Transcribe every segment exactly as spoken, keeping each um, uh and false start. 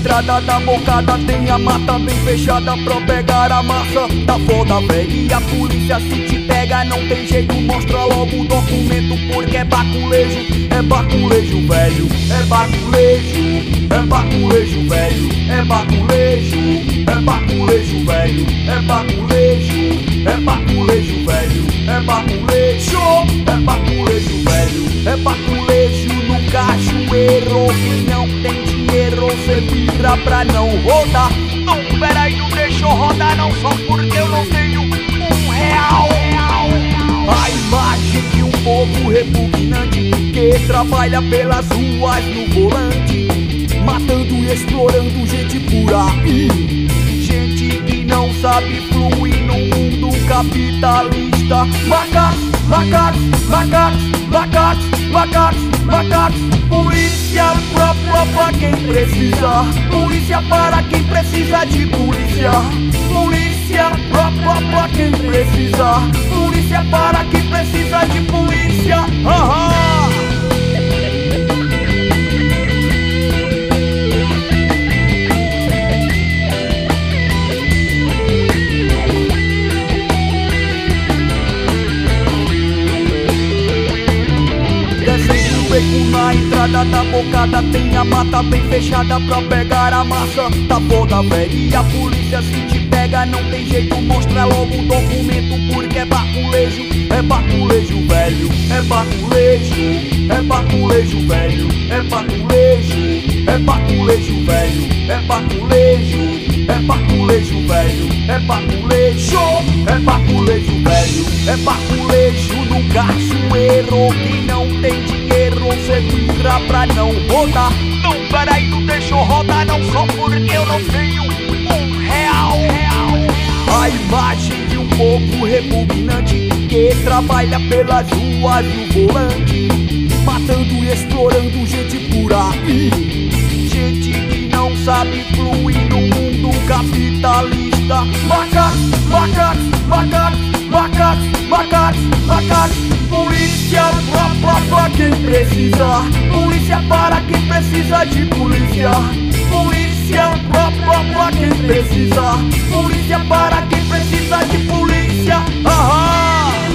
entrada da bocada tem a mata bem fechada pra pegar a massa. Tá foda, velho, e a polícia se te pega não tem jeito, mostra logo o documento porque é baculejo. É baculejo, velho, é baculejo. É baculejo, velho, é baculejo. É baculejo, velho, é baculejo. É baculejo, velho, é baculejo. É baculejo, velho, é baculejo no cachoeiro. Quem não tem dinheiro cê vira pra não rodar. Não, peraí, não deixa eu rodar não, só porque eu não tenho um real. A imagem de um povo repugnante que trabalha pelas ruas no volante, matando e explorando gente por aí. Gente que não sabe fluir no mundo capitalista. Macacos, macacos, macacos, macacos, macacos, macacos. Polícia pra, pra, pra quem precisa. Polícia para quem precisa de polícia. Polícia pra, pra, pra quem precisa. Polícia para quem precisa de polícia. Aham. Na entrada da bocada tem a mata bem fechada pra pegar a massa. Tá foda, velho, e a polícia se te pega não tem jeito, mostra logo o documento porque é baculejo. É baculejo, velho, é baculejo. É baculejo, velho, é baculejo. É baculejo, velho, é baculejo. É baculejo, velho, é baculejo. É baculejo, velho, é baculejo no cachoeiro. Quem não tem dinheiro cê vira pra não rodar. Não, peraí, não deixa eu rodar não, só porque eu não tenho um real. A imagem de um povo repugnante que trabalha pelas ruas no volante, matando e explorando gente por aí. Gente que não sabe fluir no mundo capitalista. Macacos, macacos, macacos, macacos, macacos, macacos. Polícia pra, pra, pra quem precisa. Polícia para quem precisa de polícia. Polícia pra, pra, pra quem precisa. Polícia para quem precisa de polícia. Aham.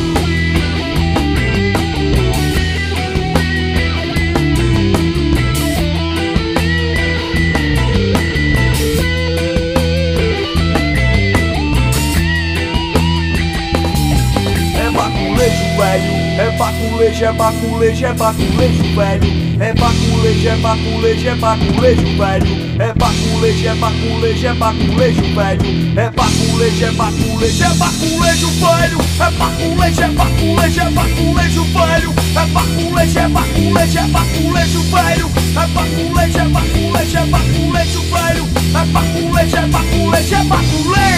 É baculejo, é baculejo, é baculejo, velho. É baculejo, é baculejo, é baculejo, velho. É baculejo, é baculejo, é baculejo, velho. É baculejo, é baculejo, é baculejo, velho. É baculejo, é baculejo, é baculejo, velho. É baculejo, é baculejo, é baculejo, velho. É baculejo, é baculejo, é baculejo, velho. É baculejo, é baculejo, é baculejo.